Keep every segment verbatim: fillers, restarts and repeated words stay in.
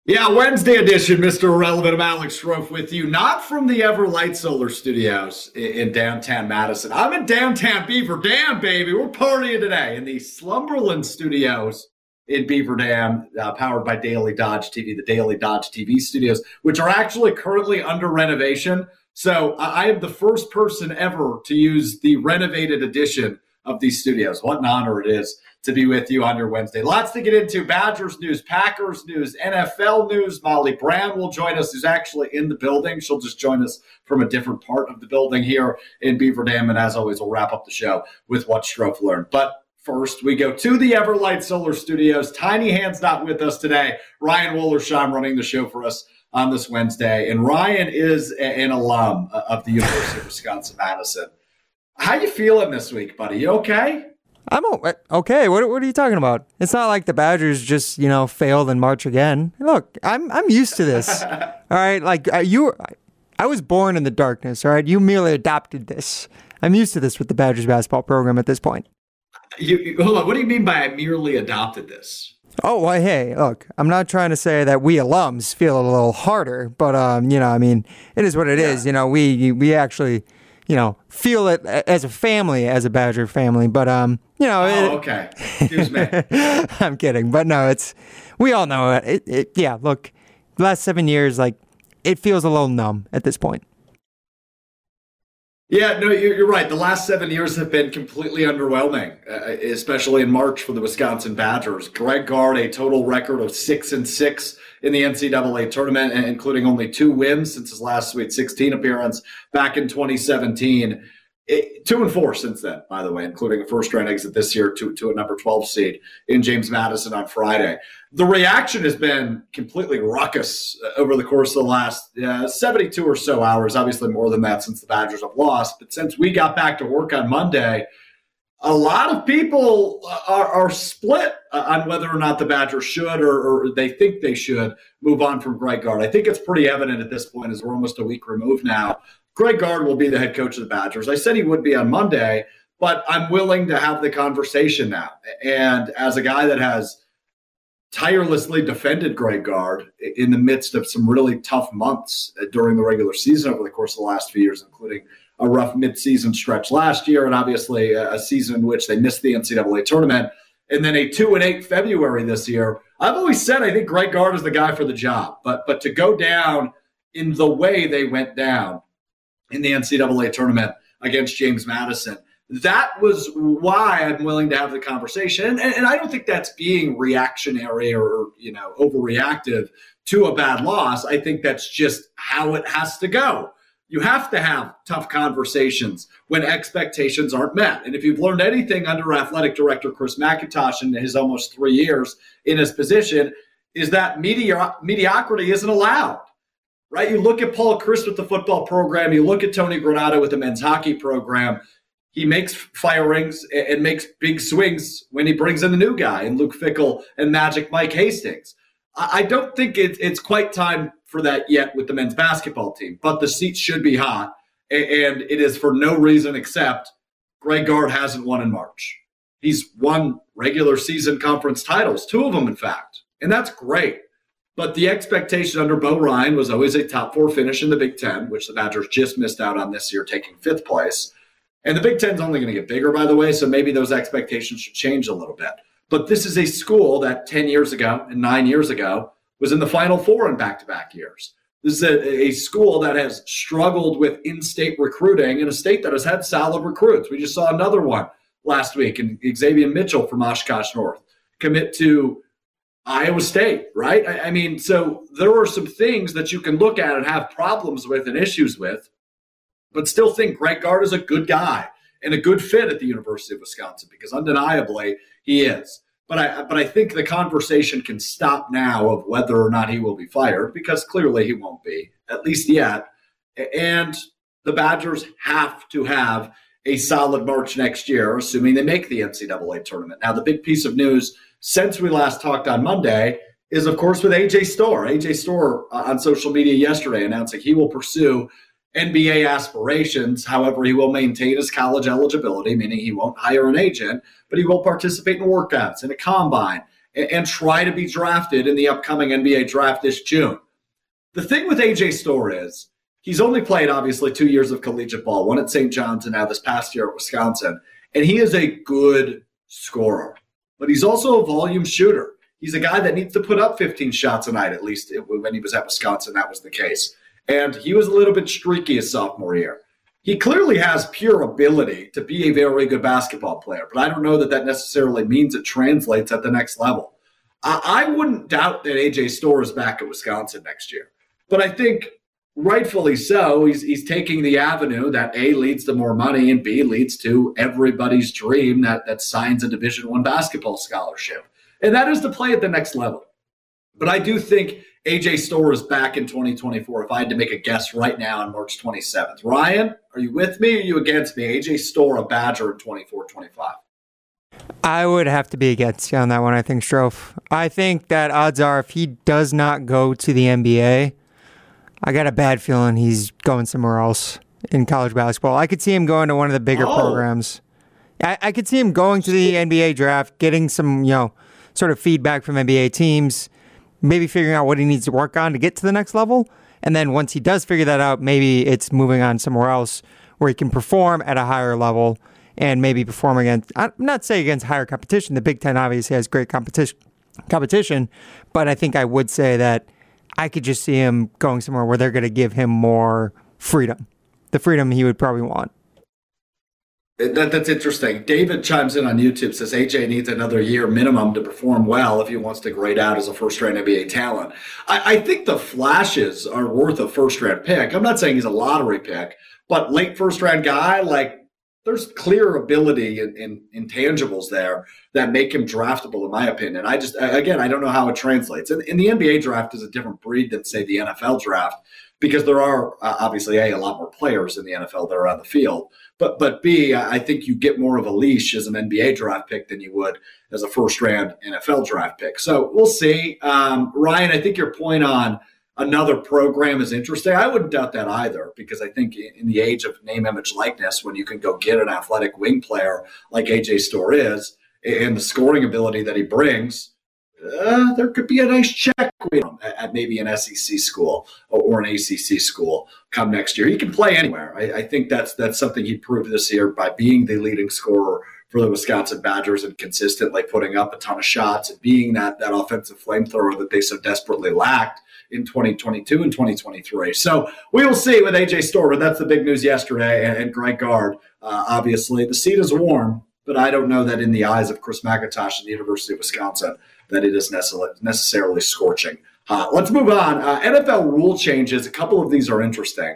Yeah, Wednesday edition, Mister Irrelevant. I'm Alex Strofe with you, not from the Everlight Solar Studios in, in downtown Madison. I'm in downtown Beaver Dam, baby. We're partying today in the Slumberland Studios in Beaver Dam, uh, powered by Daily Dodge T V, the Daily Dodge T V studios, which are actually currently under renovation. So I, I am the first person ever to use the renovated edition of these studios. What an honor it is to be with you on your Wednesday. Lots to get into. Badgers news, Packers news, N F L news. Molly Brown will join us, who's actually in the building. She'll just join us from a different part of the building here in Beaver Dam. And as always, we'll wrap up the show with what Strofe learned. But first, we go to the Everlight Solar Studios. Tiny Hand's not with us today. Ryan Wollersheim running the show for us on this Wednesday. And Ryan is an alum of the University of Wisconsin-Madison. How you feeling this week, buddy? You okay? I'm okay. What, what are you talking about? It's not like the Badgers just, you know, failed in March again. Look, I'm I'm used to this. All right, like uh, you, I was born in the darkness. All right, you merely adopted this. I'm used to this with the Badgers basketball program at this point. You, you, hold on. What do you mean by I merely adopted this? Oh, well, hey, look, I'm not trying to say that we alums feel a little harder, but um, you know, I mean, it is what it yeah. is. You know, we we actually. You know, feel it as a family, as a Badger family. But, um, you know. Oh, it, okay. Excuse me. I'm kidding. But no, it's, we all know it. It, it. Yeah, look, the last seven years, like, it feels a little numb at this point. Yeah, no, you're, you're right. The last seven years have been completely underwhelming, uh, especially in March for the Wisconsin Badgers. Greg Gard, a total record of six and six in the N C double A tournament, including only two wins since his last Sweet sixteen appearance back in twenty seventeen. It, two and four since then, by the way, including a first-round exit this year to, to a number twelve seed in James Madison on Friday. The reaction has been completely ruckus over the course of the last uh, seventy-two or so hours, obviously more than that since the Badgers have lost. But since we got back to work on Monday, a lot of people are, are split on whether or not the Badgers should or, or they think they should move on from Greg Gard. I think it's pretty evident at this point as we're almost a week removed now. Greg Gard will be the head coach of the Badgers. I said he would be on Monday, but I'm willing to have the conversation now. And as a guy that has tirelessly defended Greg Gard in the midst of some really tough months during the regular season over the course of the last few years, including a rough midseason stretch last year, and obviously a season in which they missed the N C double A tournament, and then a two and eight February this year. I've always said I think Greg Gard is the guy for the job, but but to go down in the way they went down in the N C double A tournament against James Madison, that was why I'm willing to have the conversation. And, and I don't think that's being reactionary or, you know, overreactive to a bad loss. I think that's just how it has to go. You have to have tough conversations when expectations aren't met. And if you've learned anything under athletic director Chris McIntosh in his almost three years in his position, is that medio- mediocrity isn't allowed, right? You look at Paul Chryst with the football program. You look at Tony Granato with the men's hockey program. He makes firings and makes big swings when he brings in the new guy, and Luke Fickell and Magic Mike Hastings. I don't think it's quite time for that yet with the men's basketball team, but the seats should be hot, and it is for no reason except Greg Gard hasn't won in March. He's won regular season conference titles, two of them, in fact, and that's great. But the expectation under Bo Ryan was always a top four finish in the Big Ten, which the Badgers just missed out on this year, taking fifth place. And the Big Ten's only going to get bigger, by the way, so maybe those expectations should change a little bit. But this is a school that ten years ago and nine years ago was in the Final Four in back-to-back years. This is a, a school that has struggled with in-state recruiting in a state that has had solid recruits. We just saw another one last week, and Xavier Mitchell from Oshkosh North commit to Iowa State, right? I, I mean, so there are some things that you can look at and have problems with and issues with, but still think Greg Gard is a good guy and a good fit at the University of Wisconsin, because undeniably he is. But I but I think the conversation can stop now of whether or not he will be fired, because clearly he won't be, at least yet. And the Badgers have to have a solid March next year, assuming they make the N C double A tournament. Now, the big piece of news since we last talked on Monday is, of course, with A J Storr. A J Storr uh, on social media yesterday announcing he will pursue N B A aspirations. However, he will maintain his college eligibility, meaning he won't hire an agent, but he will participate in workouts and a combine and, and try to be drafted in the upcoming N B A draft this June. The thing with A J Storr is he's only played, obviously, two years of collegiate ball, one at Saint John's and now this past year at Wisconsin, and he is a good scorer. But he's also a volume shooter. He's a guy that needs to put up fifteen shots a night, at least when he was at Wisconsin, that was the case. And he was a little bit streaky his sophomore year. He clearly has pure ability to be a very good basketball player, but I don't know that that necessarily means it translates at the next level. I, I wouldn't doubt that A J Storr is back at Wisconsin next year, but I think rightfully so, he's, he's taking the avenue that A, leads to more money, and B, leads to everybody's dream that, that signs a Division One basketball scholarship, and that is to play at the next level. But I do think A J Storr is back in twenty twenty-four if I had to make a guess right now on March twenty-seventh. Ryan, are you with me or are you against me? A J Storr, a Badger in twenty-four twenty-five. I would have to be against you on that one, I think, Strofe. I think that odds are if he does not go to the N B A, I got a bad feeling he's going somewhere else in college basketball. I could see him going to one of the bigger oh. programs. I, I could see him going to the N B A draft, getting some, you know, sort of feedback from N B A teams, maybe figuring out what he needs to work on to get to the next level. And then once he does figure that out, maybe it's moving on somewhere else where he can perform at a higher level and maybe perform against, I'm not saying against higher competition. The Big Ten obviously has great competition, competition, but I think I would say that I could just see him going somewhere where they're going to give him more freedom, the freedom he would probably want. That, that's interesting. David chimes in on YouTube, says A J needs another year minimum to perform well if he wants to grade out as a first-round N B A talent. I, I think the flashes are worth a first-round pick. I'm not saying he's a lottery pick, but late first-round guy, like, there's clear ability and in, in, intangibles there that make him draftable, in my opinion. I just, again, I don't know how it translates. And, and the N B A draft is a different breed than, say, the N F L draft, because there are uh, obviously A, a lot more players in the N F L that are on the field. But but B, I think you get more of a leash as an N B A draft pick than you would as a first-round N F L draft pick. So we'll see. Um, Ryan, I think your point on another program is interesting. I wouldn't doubt that either, because I think in the age of name, image, likeness, when you can go get an athletic wing player like A J Storr is, and the scoring ability that he brings, uh, there could be a nice check with him at maybe an S E C school or an A C C school come next year. He can play anywhere. I, I think that's that's something he proved this year by being the leading scorer for the Wisconsin Badgers and consistently putting up a ton of shots and being that that offensive flamethrower that they so desperately lacked in twenty twenty-two and twenty twenty-three. So we will see with A J Storr, but that's the big news yesterday. And, and Greg Gard, uh, obviously, the seat is warm, but I don't know that in the eyes of Chris McIntosh and the University of Wisconsin that it is necessarily scorching. Uh, let's move on. Uh, N F L rule changes. A couple of these are interesting.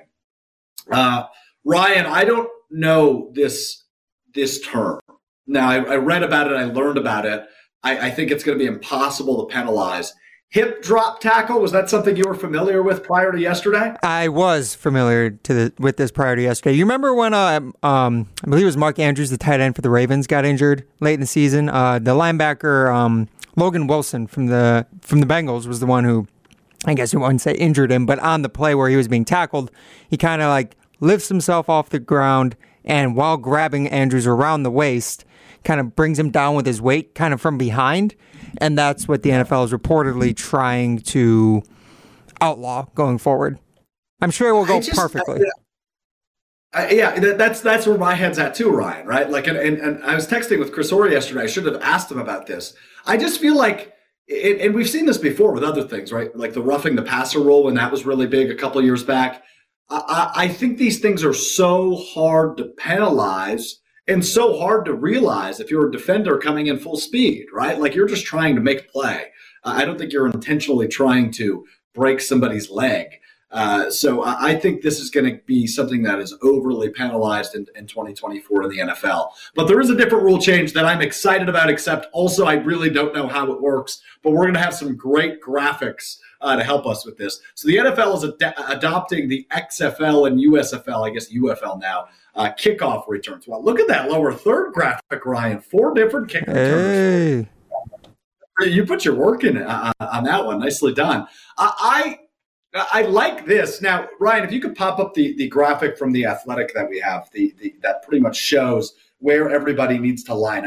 Uh, Ryan, I don't know this this term. Now, I, I read about it. I learned about it. I, I think it's going to be impossible to penalize. Hip drop tackle, was that something you were familiar with prior to yesterday? I was familiar to the, with this prior to yesterday. You remember when, uh, um, I believe it was Mark Andrews, the tight end for the Ravens, got injured late in the season? Uh, the linebacker, um, Logan Wilson from the from the Bengals, was the one who, I guess you wouldn't say injured him, but on the play where he was being tackled, he kind of like lifts himself off the ground, and while grabbing Andrews around the waist, kind of brings him down with his weight kind of from behind. And that's what the N F L is reportedly trying to outlaw going forward. I'm sure it will go just, perfectly. I, yeah, that's that's where my head's at too, Ryan, right? Like, and, and, and I was texting with Chris Ori yesterday. I should have asked him about this. I just feel like, it, and we've seen this before with other things, right? Like the roughing the passer rule when that was really big a couple of years back. I, I think these things are so hard to penalize and so hard to realize if you're a defender coming in full speed, right? Like you're just trying to make a play. Uh, I don't think you're intentionally trying to break somebody's leg. Uh, so I, I think this is going to be something that is overly penalized in, in twenty twenty-four in the N F L. But there is a different rule change that I'm excited about, except also I really don't know how it works. But we're going to have some great graphics uh, to help us with this. So the N F L is ad- adopting the X F L and U S F L, I guess U F L now, Uh, kickoff returns. Well, look at that lower third graphic, Ryan. Four different kick returns. Hey. You put your work in uh, on that one. Nicely done. Uh, I I like this. Now, Ryan, if you could pop up the, the graphic from The Athletic that we have, the, the that pretty much shows where everybody needs to line up.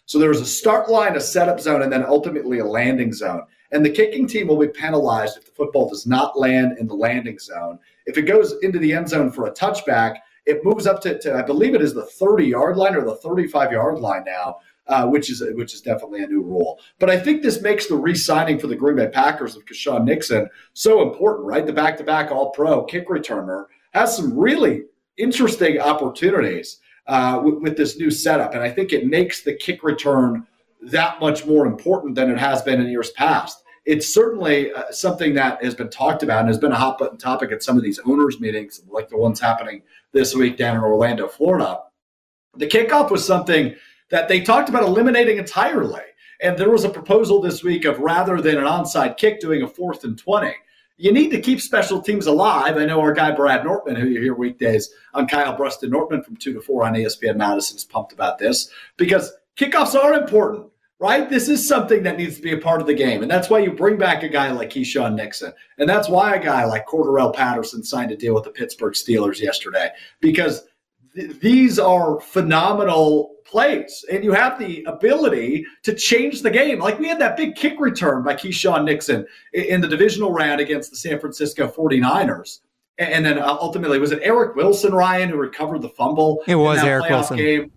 So there's a start line, a setup zone, and then ultimately a landing zone. And the kicking team will be penalized if the football does not land in the landing zone. If it goes into the end zone for a touchback, it moves up to, to I believe it is the thirty-yard line or the thirty-five-yard line now, uh, which is which is definitely a new rule. But I think this makes the re-signing for the Green Bay Packers of Keisean Nixon so important, right? The back-to-back all-pro kick returner has some really interesting opportunities uh, with, with this new setup. And I think it makes the kick return that much more important than it has been in years past. It's certainly uh, something that has been talked about and has been a hot button topic at some of these owners meetings, like the ones happening this week down in Orlando, Florida. The kickoff was something that they talked about eliminating entirely. And there was a proposal this week of, rather than an onside kick, doing a fourth and twenty. You need to keep special teams alive. I know our guy Brad Nortman, who you hear weekdays on Kyle Bruston Nortman from two to four on E S P N Madison, is pumped about this because kickoffs are important, right? This is something that needs to be a part of the game. And that's why you bring back a guy like Keisean Nixon. And that's why a guy like Cordarrelle Patterson signed a deal with the Pittsburgh Steelers yesterday, because th- these are phenomenal plays. And you have the ability to change the game. Like we had that big kick return by Keisean Nixon in, in the divisional round against the San Francisco forty-niners. And, and then ultimately, was it Eric Wilson, Ryan, who recovered the fumble? It was Eric Wilson. Game?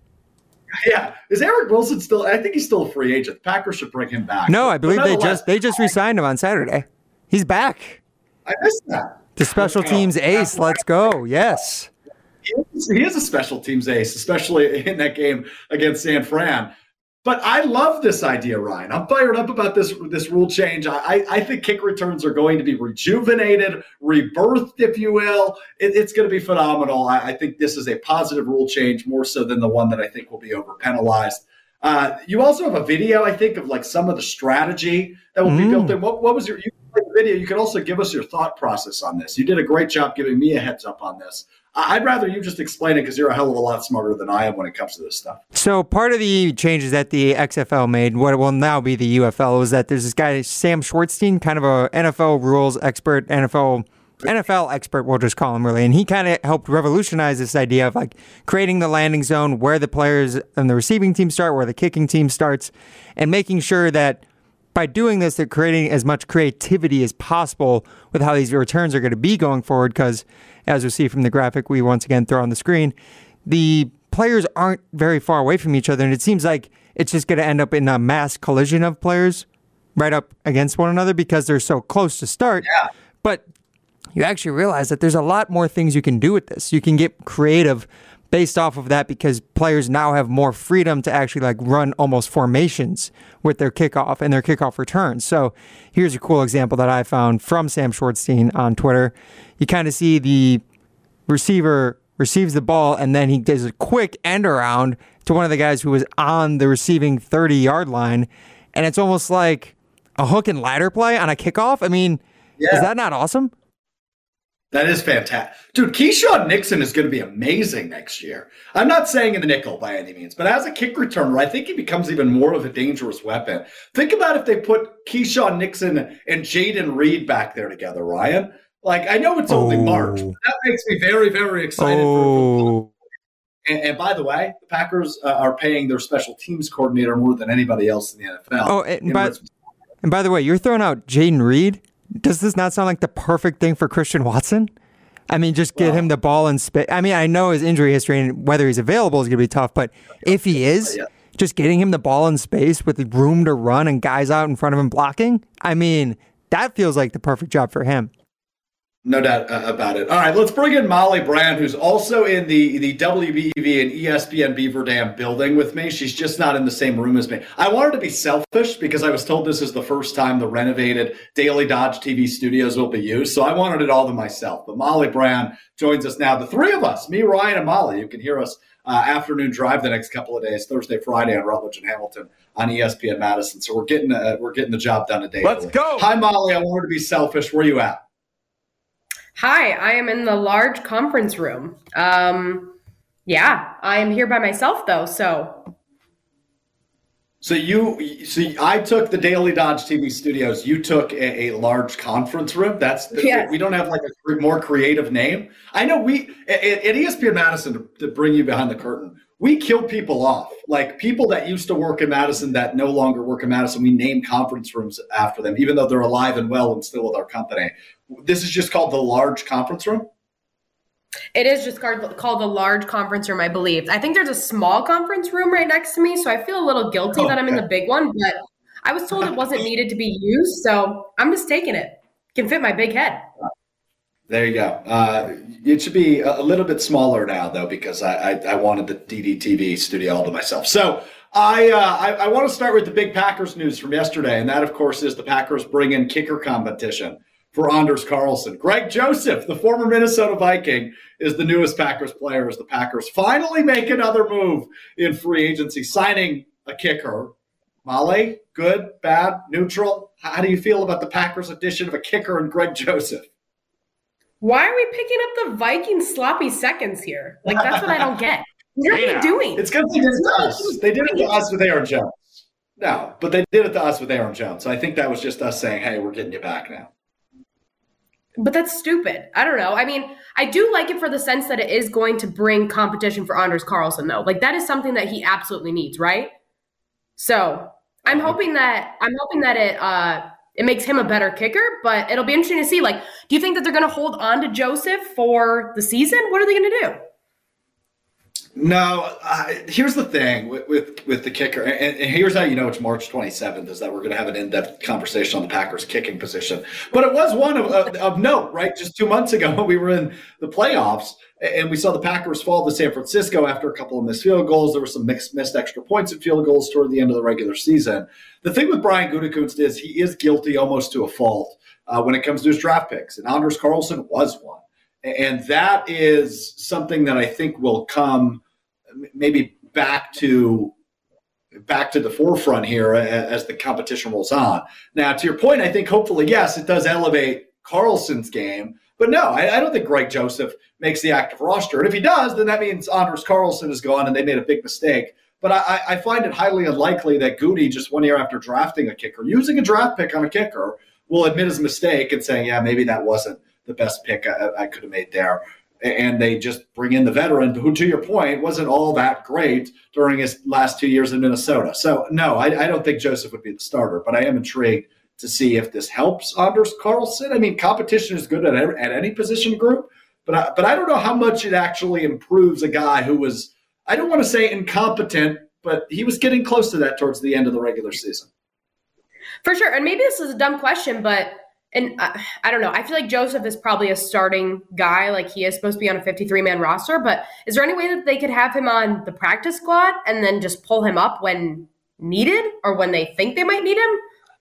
Yeah, is Eric Wilson still? I think he's still a free agent. The Packers should bring him back. No, I believe they just they just re-signed him on Saturday. He's back. I missed that. The special teams ace. Let's go. Yes, he is, he is a special teams ace, especially in that game against San Fran. But I love this idea, Ryan. I'm fired up about this this rule change. I, I think kick returns are going to be rejuvenated, rebirthed, if you will. It, it's going to be phenomenal. I, I think this is a positive rule change, more so than the one that I think will be over penalized. Uh, you also have a video, I think, of like some of the strategy that will be mm. built in. What, what was your you, like, video? You could also give us your thought process on this. You did a great job giving me a heads up on this. I'd rather you just explain it because you're a hell of a lot smarter than I am when it comes to this stuff. So part of the changes that the X F L made, what will now be the U F L, was that there's this guy, Sam Schwartzstein, kind of a N F L rules expert, N F L N F L expert, we'll just call him really. And he kind of helped revolutionize this idea of like creating the landing zone where the players and the receiving team start, where the kicking team starts, and making sure that by doing this, they're creating as much creativity as possible with how these returns are going to be going forward. Because as we see from the graphic we once again throw on the screen, the players aren't very far away from each other. And it seems like it's just going to end up in a mass collision of players right up against one another because they're so close to start. Yeah. But you actually realize that there's a lot more things you can do with this. You can get creative based off of that because players now have more freedom to actually like run almost formations with their kickoff and their kickoff returns. So here's a cool example that I found from Sam Schwartzstein on Twitter. You kind of see the receiver receives the ball and then he does a quick end around to one of the guys who was on the receiving thirty-yard line. And it's almost like a hook and ladder play on a kickoff. I mean, yeah. Is that not awesome? That is fantastic. Dude, Keisean Nixon is going to be amazing next year. I'm not saying in the nickel by any means, but as a kick returner, I think he becomes even more of a dangerous weapon. Think about if they put Keisean Nixon and Jaden Reed back there together, Ryan. Like, I know it's only oh. March, but that makes me very, very excited oh. for football. And, and by the way, the Packers uh, are paying their special teams coordinator more than anybody else in the N F L. Oh, and, by, and by the way, you're throwing out Jaden Reed. Does this not sound like the perfect thing for Christian Watson? I mean, just get well, him the ball in space. I mean, I know his injury history and whether he's available is going to be tough, but if he is, yeah. just getting him the ball in space with room to run and guys out in front of him blocking, I mean, that feels like the perfect job for him. No doubt uh, about it. All right, let's bring in Molly Brand, who's also in the, the W B E V and E S P N Beaver Dam building with me. She's just not in the same room as me. I wanted to be selfish because I was told this is the first time the renovated Daily Dodge T V studios will be used, so I wanted it all to myself. But Molly Brand joins us now. The three of us, me, Ryan, and Molly, you can hear us uh, afternoon drive the next couple of days, Thursday, Friday on Rutledge and Hamilton on E S P N Madison. So we're getting uh, we're getting the job done a day. Let's early. go. Hi, Molly. I wanted to be selfish. Where are you at? Hi, I am in the large conference room. Um, yeah, I am here by myself though, so. So you, so I took the Daily Dodge T V studios. You took a, a large conference room. That's the, Yes. We don't have like a more creative name. I know we at, at E S P N Madison, to, to bring you behind the curtain, we kill people off. Like people that used to work in Madison that no longer work in Madison, we name conference rooms after them, even though they're alive and well and still with our company. This is just called the large conference room. It is just called, called the large conference room, I believe. I think there's a small conference room right next to me, so I feel a little guilty Oh, that I'm in okay. the big one, but I was told it wasn't needed to be used, so I'm just taking it. Can fit my big head. There you go. Uh, it should be a, a little bit smaller now, though, because I, I, I wanted the D D T V studio all to myself. So I, uh, I I want to start with the big Packers news from yesterday, and that, of course, is the Packers bring in kicker competition for Anders Carlson. Greg Joseph, the former Minnesota Viking, is the newest Packers player as the Packers finally make another move in free agency, signing a kicker. Molly, good, bad, neutral? How do you feel about the Packers addition of a kicker and Greg Joseph? Why are we picking up the Viking sloppy seconds here? Like, that's what I don't get. What are Yeah. we doing? It's because they did it to us. They did it to us with Aaron Jones. No, but they did it to us with Aaron Jones. So I think that was just us saying, hey, we're getting you back now. But that's stupid. I don't know. I mean, I do like it for the sense that it is going to bring competition for Anders Carlson, though. Like, that is something that he absolutely needs, right? So I'm hoping that I'm hoping that it uh, it makes him a better kicker. But it'll be interesting to see. Like, do you think that they're going to hold on to Joseph for the season? What are they going to do? No, uh, here's the thing with, with, with the kicker, and, and here's how you know it's March twenty-seventh, is that we're going to have an in-depth conversation on the Packers kicking position. But it was one of, of, of note, right? Just two months ago when we were in the playoffs, and we saw the Packers fall to San Francisco after a couple of missed field goals. There were some mixed, missed extra points and field goals toward the end of the regular season. The thing with Brian Gutekunst is he is guilty almost to a fault uh, when it comes to his draft picks, and Anders Carlson was one. And that is something that I think will come maybe back to back to the forefront here as the competition rolls on. Now, to your point, I think hopefully, yes, it does elevate Carlson's game. But no, I, I don't think Greg Joseph makes the active roster. And if he does, then that means Anders Carlson is gone and they made a big mistake. But I, I find it highly unlikely that Goody, just one year after drafting a kicker, using a draft pick on a kicker, will admit his mistake and saying, yeah, maybe that wasn't the best pick I, I could have made there. And they just bring in the veteran who, to your point, wasn't all that great during his last two years in Minnesota. So, no, I, I don't think Joseph would be the starter, but I am intrigued to see if this helps Anders Carlson. I mean, competition is good at, at any position group, but I, but I don't know how much it actually improves a guy who was, I don't want to say incompetent, but he was getting close to that towards the end of the regular season. For sure. And maybe this is a dumb question, but and uh, I don't know. I feel like Joseph is probably a starting guy. Like, he is supposed to be on a fifty-three man roster. But is there any way that they could have him on the practice squad and then just pull him up when needed or when they think they might need him?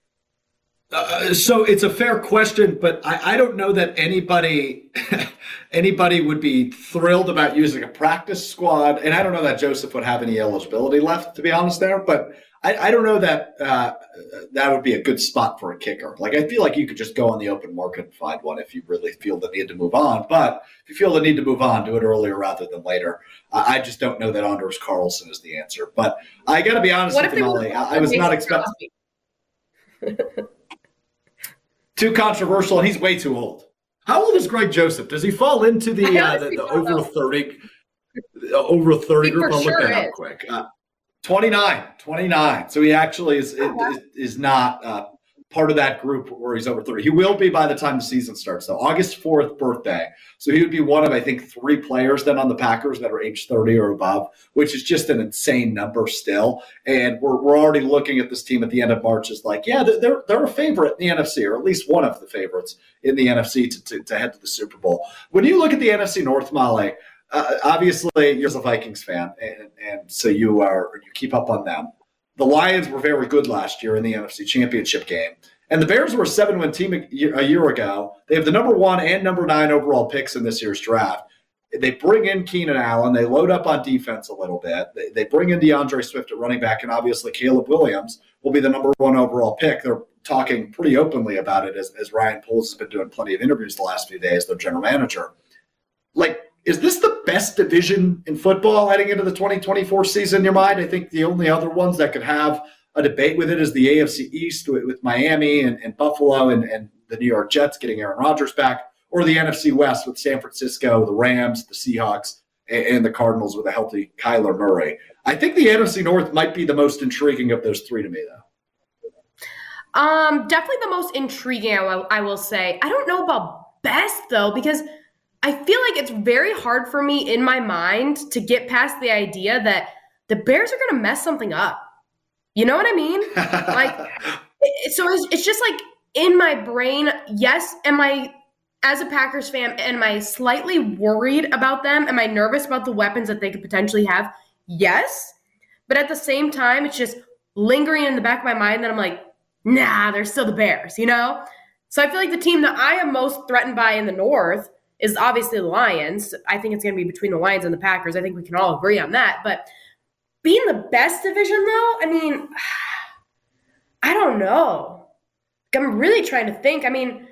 Uh, so it's a fair question, but I, I don't know that anybody anybody would be thrilled about using a practice squad. And I don't know that Joseph would have any eligibility left, to be honest there. But I, I don't know that uh, that would be a good spot for a kicker. Like, I feel like you could just go on the open market and find one if you really feel the need to move on. But if you feel the need to move on, do it earlier rather than later. Uh, I just don't know that Anders Carlson is the answer. But I got to be honest What with if you, they Molly. I, I was not expecting too controversial, and he's way too old. How old is Greg Joseph? Does he fall into the uh, the, the over thirty uh, over thirty He group? for I'll look sure that up is. quick. Uh, twenty-nine, twenty-nine. So he actually is is, is not uh, part of that group where he's over thirty. He will be by the time the season starts, though. August fourth birthday. So he would be one of, I think, three players then on the Packers that are age thirty or above, which is just an insane number still. And we're we're already looking at this team at the end of March as like, yeah, they're they're a favorite in the N F C, or at least one of the favorites in the N F C to, to, to head to the Super Bowl. When you look at the N F C North, Molly, uh, obviously you're a Vikings fan, and, and so you are you keep up on them. The Lions were very good last year in the N F C Championship game. And the Bears were a seven-win team a year, a year ago. They have the number one and number nine overall picks in this year's draft. They bring in Keenan Allen. They load up on defense a little bit. They, they bring in DeAndre Swift at running back, and obviously Caleb Williams will be the number one overall pick. They're talking pretty openly about it as, as Ryan Poles has been doing plenty of interviews the last few days, their general manager. Like, is this the best division in football heading into the twenty twenty-four season in your mind? I think the only other ones that could have a debate with it is the A F C East with, with Miami and, and Buffalo and, and the New York Jets getting Aaron Rodgers back, or the N F C West with San Francisco, the Rams, the Seahawks, and, and the Cardinals with a healthy Kyler Murray. I think the N F C North might be the most intriguing of those three to me, though. Um, definitely the most intriguing, I will, I will say. I don't know about best, though, because I feel like it's very hard for me in my mind to get past the idea that the Bears are going to mess something up. You know what I mean? Like, it, so it's, it's just like in my brain, yes, am I, as a Packers fan, am I slightly worried about them? Am I nervous about the weapons that they could potentially have? Yes. But at the same time, it's just lingering in the back of my mind that I'm like, nah, they're still the Bears, you know? So I feel like the team that I am most threatened by in the North is obviously the Lions. I think it's going to be between the Lions and the Packers. I think we can all agree on that. But being the best division, though, I mean, I don't know. I'm really trying to think. I mean,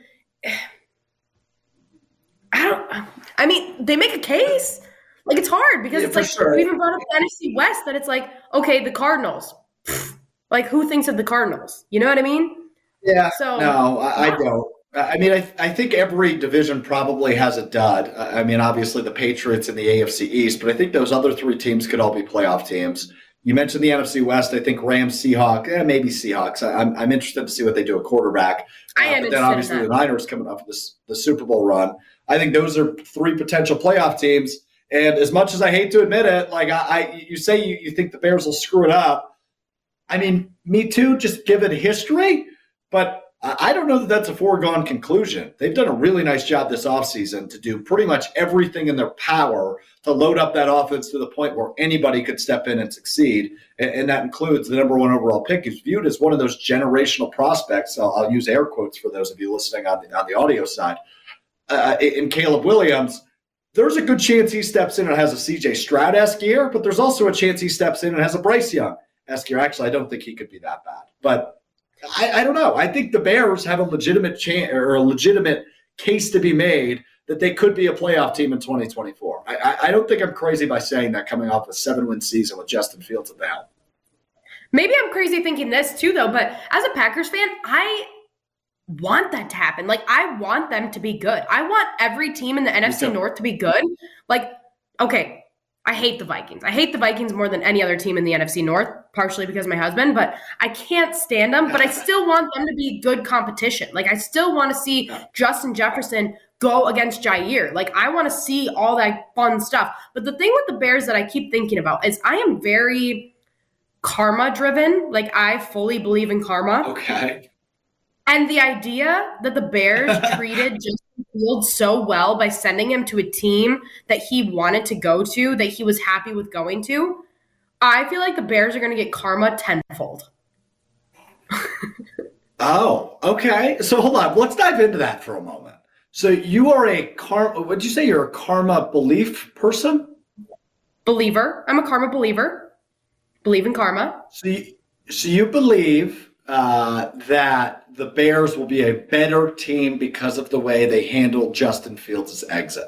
I don't – I mean, they make a case. Like, it's hard because Yeah, it's for like sure. we even brought up the N F C West that it's like, okay, the Cardinals. Like, who thinks of the Cardinals? You know what I mean? Yeah, So- no, I, I don't. I mean, I, I think every division probably has a dud. I I mean, obviously the Patriots and the A F C East, but I think those other three teams could all be playoff teams. You mentioned the N F C West. I think Rams, Seahawks, eh, maybe Seahawks. I, I'm, I'm interested to see what they do at quarterback. I am but interested then in obviously that. the Niners coming off of this the Super Bowl run. I think those are three potential playoff teams. And as much as I hate to admit it, like I, I you say you, you think the Bears will screw it up. I mean, me too, just given history, but I don't know that that's a foregone conclusion. They've done a really nice job this offseason to do pretty much everything in their power to load up that offense to the point where anybody could step in and succeed. And, and that includes the number one overall pick, who's viewed as one of those generational prospects. I'll, I'll use air quotes for those of you listening on the, on the audio side. Uh, in Caleb Williams, there's a good chance he steps in and has a C J Stroud-esque year, but there's also a chance he steps in and has a Bryce Young-esque year. Actually, I don't think he could be that bad. But I, I don't know. I think the Bears have a legitimate chance or a legitimate case to be made that they could be a playoff team in twenty twenty-four. I, I, I don't think I'm crazy by saying that coming off a seven-win season with Justin Fields at the helm. Maybe I'm crazy thinking this too, though, but as a Packers fan, I want that to happen. Like, I want them to be good. I want every team in the N F C too. North to be good. Like, okay, I hate the Vikings. I hate the Vikings more than any other team in the N F C North, partially because of my husband, but I can't stand them, but I still want them to be good competition. Like, I still want to see Justin Jefferson go against Jair. Like, I want to see all that fun stuff. But the thing with the Bears that I keep thinking about is I am very karma driven. Like, I fully believe in karma. Okay. And the idea that the Bears treated Justin Fields so well by sending him to a team that he wanted to go to, that he was happy with going to, I feel like the Bears are going to get karma tenfold. Oh, okay. So hold on. Let's dive into that for a moment. So you are a karma, would you say you're a karma belief person? Believer. I'm a karma believer. Believe in karma. So you, so you believe uh, that the Bears will be a better team because of the way they handled Justin Fields' exit?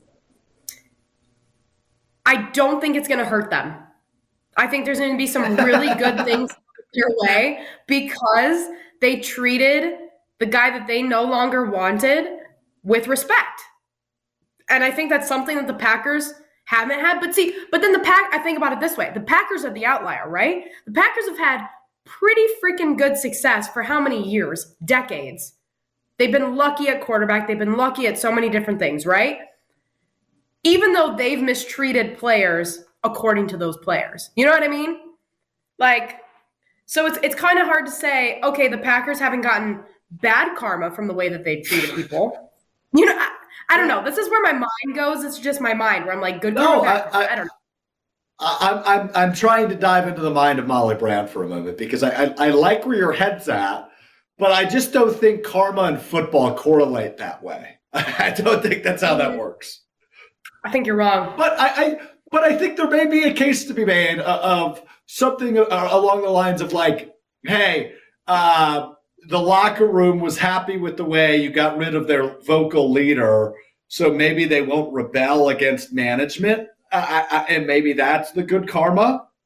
I don't think it's going to hurt them. I think there's going to be some really good things their way because they treated the guy that they no longer wanted with respect. And I think that's something that the Packers haven't had. But see, but then the Pack, I think about it this way. The Packers are the outlier, right? The Packers have had pretty freaking good success for how many years? Decades. They've been lucky at quarterback. They've been lucky at so many different things, right? Even though they've mistreated players according to those players. You know what I mean? Like, so it's it's kind of hard to say, okay, the Packers haven't gotten bad karma from the way that they've treated people. You know, I, I don't know. This is where my mind goes. It's just my mind where I'm like, good karma, No, bad karma. I- I- I don't know. I- I'm, I'm, I'm trying to dive into the mind of Molly Brown for a moment because I, I, I like where your head's at, but I just don't think karma and football correlate that way. I don't think that's how that works. I think you're wrong. But I, I but I think there may be a case to be made uh, of something uh, along the lines of like, hey, uh, the locker room was happy with the way you got rid of their vocal leader, so maybe they won't rebel against management, uh, I, I, and maybe that's the good karma.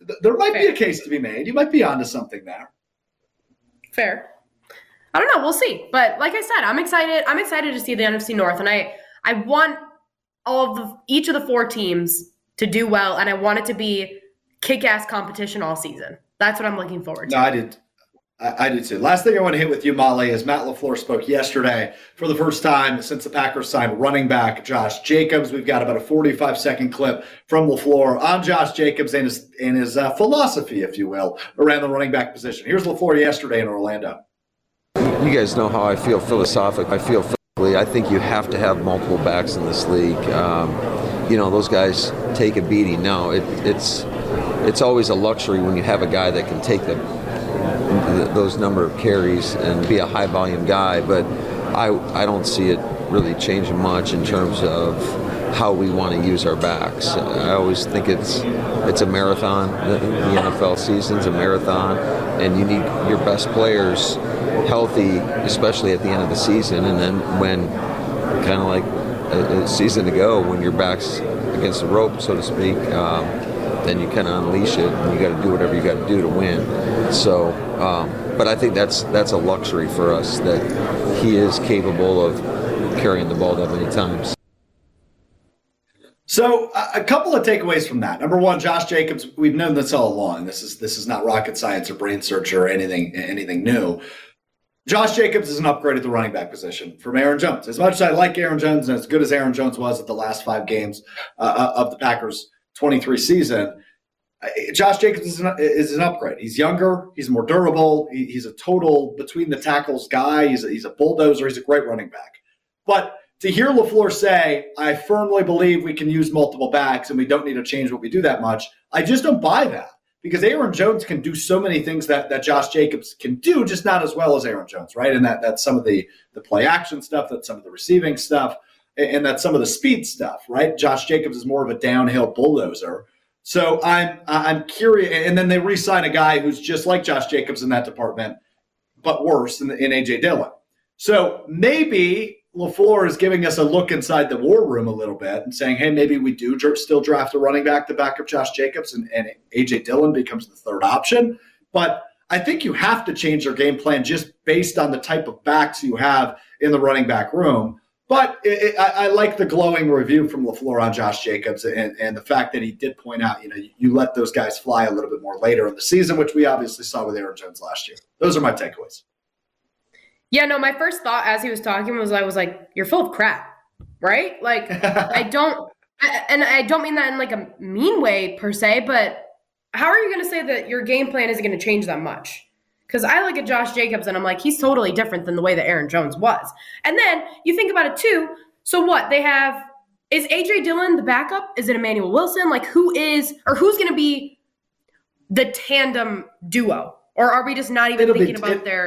th- there might Fair. be a case to be made. You might be onto something there. Fair. I don't know. We'll see. But like I said, I'm excited. I'm excited to see the N F C North, and I I want all of the each of the four teams to do well, and I want it to be kick-ass competition all season. That's what I'm looking forward to. No, I did. I, I did too. Last thing I want to hit with you, Molly, is Matt LaFleur spoke yesterday for the first time since the Packers signed running back Josh Jacobs. We've got about a forty-five second clip from LaFleur on Josh Jacobs and his, and his uh, philosophy, if you will, around the running back position. Here's LaFleur yesterday in Orlando. You guys know how I feel philosophically. I feel philosophically, I think you have to have multiple backs in this league. Um, you know, those guys take a beating. Now, it, it's it's always a luxury when you have a guy that can take the, the those number of carries and be a high volume guy. But I I don't see it really changing much in terms of how we want to use our backs. I always think it's it's a marathon. The, the N F L season's a marathon, and you need your best players healthy, especially at the end of the season. And then when, kind of like a, a season ago, when your back's against the rope, so to speak, um, then you kind of unleash it, and you got to do whatever you got to do to win. So, um, but I think that's that's a luxury for us, that he is capable of carrying the ball that many times. So a couple of takeaways from that. Number one, Josh Jacobs, we've known this all along. This is this is not rocket science or brain surgery or anything anything new. Josh Jacobs is an upgrade at the running back position from Aaron Jones. As much as I like Aaron Jones and as good as Aaron Jones was at the last five games uh, of the Packers' twenty-three season, Josh Jacobs is an, is an upgrade. He's younger. He's more durable. He, he's a total between the tackles guy. He's a, he's a bulldozer. He's a great running back. But to hear LaFleur say, I firmly believe we can use multiple backs and we don't need to change what we do that much, I just don't buy that. Because Aaron Jones can do so many things that, that Josh Jacobs can do, just not as well as Aaron Jones, right? And that that's some of the, the play action stuff, that's some of the receiving stuff, and that's some of the speed stuff, right? Josh Jacobs is more of a downhill bulldozer. So I'm I'm curious. And then they re-sign a guy who's just like Josh Jacobs in that department, but worse in, in A J Dillon. So maybe LaFleur is giving us a look inside the war room a little bit and saying, hey, maybe we do dr- still draft a running back to back up Josh Jacobs and, and A J Dillon becomes the third option. But I think you have to change your game plan just based on the type of backs you have in the running back room. But it, it, I, I like the glowing review from LaFleur on Josh Jacobs and, and the fact that he did point out, you know, you, you let those guys fly a little bit more later in the season, which we obviously saw with Aaron Jones last year. Those are my takeaways. Yeah, no, my first thought as he was talking was I was like, you're full of crap, right? Like, I don't, I, and I don't mean that in like a mean way per se, but how are you going to say that your game plan isn't going to change that much? Because I look at Josh Jacobs and I'm like, he's totally different than the way that Aaron Jones was. And then you think about it too. So what they have, is A J Dillon the backup? Is it Emmanuel Wilson? Like who is, or who's going to be the tandem duo? Or are we just not even It'll thinking be, about it, their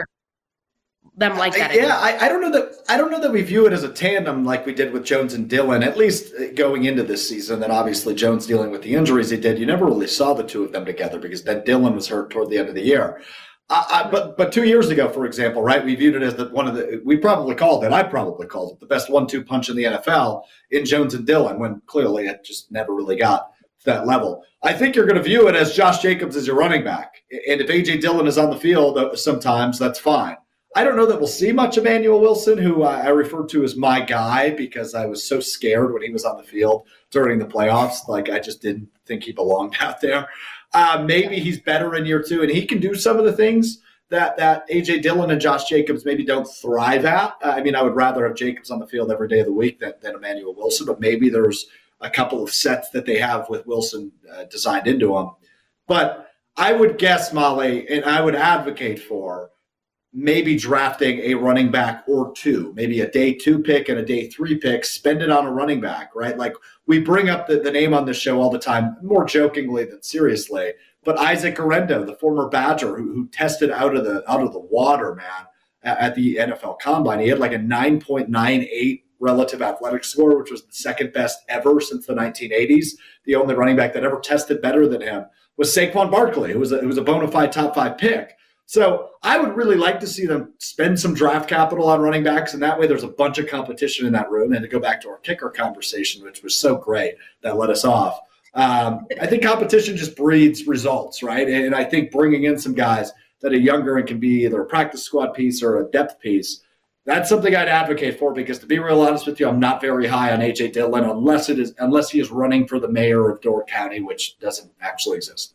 them like that? Yeah, I, I don't know that I don't know that we view it as a tandem like we did with Jones and Dillon, at least going into this season. Then obviously Jones dealing with the injuries he did. You never really saw the two of them together because then Dillon was hurt toward the end of the year. I, I, but but two years ago, for example, right, we viewed it as the, one of the we probably called it. I probably called it the best one-two punch in the N F L in Jones and Dillon, when clearly it just never really got to that level. I think you're going to view it as Josh Jacobs as your running back, and if A J Dillon is on the field, sometimes that's fine. I don't know that we'll see much Emmanuel Wilson, who I refer to as my guy because I was so scared when he was on the field during the playoffs. Like, I just didn't think he belonged out there. Uh, maybe he's better in year two, and he can do some of the things that, that A J Dillon and Josh Jacobs maybe don't thrive at. I mean, I would rather have Jacobs on the field every day of the week than, than Emmanuel Wilson, but maybe there's a couple of sets that they have with Wilson uh, designed into him. But I would guess, Molly, and I would advocate for maybe drafting a running back or two, maybe a day two pick and a day three pick, spend it on a running back, right? Like we bring up the, the name on this show all the time, more jokingly than seriously, but Isaac Arendo, the former Badger who, who tested out of the out of the water, man, at, at the N F L Combine. He had like a nine point nine eight relative athletic score, which was the second best ever since the nineteen eighties. The only running back that ever tested better than him was Saquon Barkley, who was a, who was a bona fide top five pick. So I would really like to see them spend some draft capital on running backs, and that way there's a bunch of competition in that room. And to go back to our kicker conversation, which was so great that let us off, Um, I think competition just breeds results, right? And I think bringing in some guys that are younger and can be either a practice squad piece or a depth piece, that's something I'd advocate for, because to be real honest with you, I'm not very high on A J Dillon unless it is unless he is running for the mayor of Door County, which doesn't actually exist.